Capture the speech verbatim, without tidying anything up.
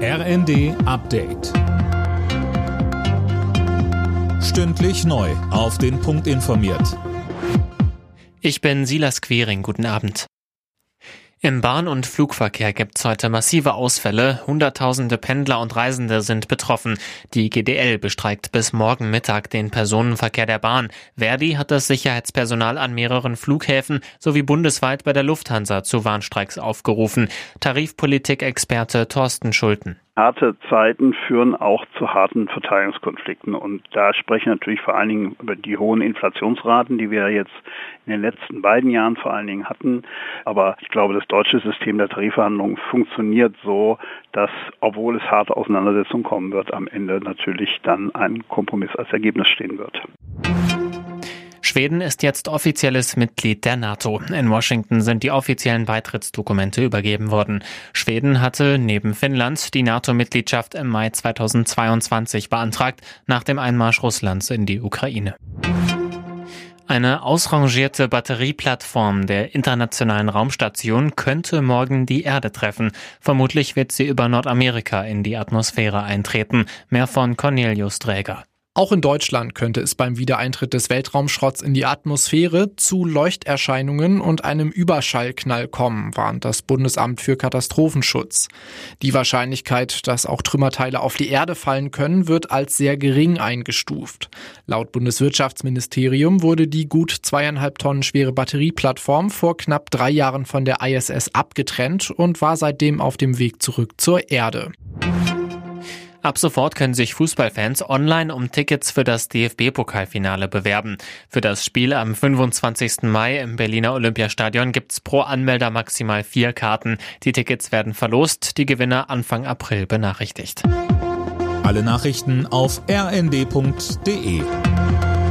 R N D Update. Stündlich neu auf den Punkt informiert. Ich bin Silas Quering, guten Abend. Im Bahn- und Flugverkehr gibt es heute massive Ausfälle. Hunderttausende Pendler und Reisende sind betroffen. Die G D L bestreikt bis morgen Mittag den Personenverkehr der Bahn. Verdi hat das Sicherheitspersonal an mehreren Flughäfen sowie bundesweit bei der Lufthansa zu Warnstreiks aufgerufen. Tarifpolitik-Experte Thorsten Schulten. Harte Zeiten führen auch zu harten Verteilungskonflikten und da sprechen natürlich vor allen Dingen über die hohen Inflationsraten, die wir jetzt in den letzten beiden Jahren vor allen Dingen hatten. Aber ich glaube, das deutsche System der Tarifverhandlungen funktioniert so, dass, obwohl es harte Auseinandersetzungen kommen wird, am Ende natürlich dann ein Kompromiss als Ergebnis stehen wird. Schweden ist jetzt offizielles Mitglied der NATO. In Washington sind die offiziellen Beitrittsdokumente übergeben worden. Schweden hatte neben Finnland die NATO-Mitgliedschaft im Mai zweitausendzweiundzwanzig beantragt, nach dem Einmarsch Russlands in die Ukraine. Eine ausrangierte Batterieplattform der Internationalen Raumstation könnte morgen die Erde treffen. Vermutlich wird sie über Nordamerika in die Atmosphäre eintreten. Mehr von Cornelius Dräger. Auch in Deutschland könnte es beim Wiedereintritt des Weltraumschrotts in die Atmosphäre zu Leuchterscheinungen und einem Überschallknall kommen, warnt das Bundesamt für Katastrophenschutz. Die Wahrscheinlichkeit, dass auch Trümmerteile auf die Erde fallen können, wird als sehr gering eingestuft. Laut Bundeswirtschaftsministerium wurde die gut zweieinhalb Tonnen schwere Batterieplattform vor knapp drei Jahren von der I S S abgetrennt und war seitdem auf dem Weg zurück zur Erde. Ab sofort können sich Fußballfans online um Tickets für das D F B-Pokalfinale bewerben. Für das Spiel am fünfundzwanzigsten Mai im Berliner Olympiastadion gibt's pro Anmelder maximal vier Karten. Die Tickets werden verlost, die Gewinner Anfang April benachrichtigt. Alle Nachrichten auf r n d punkt d e.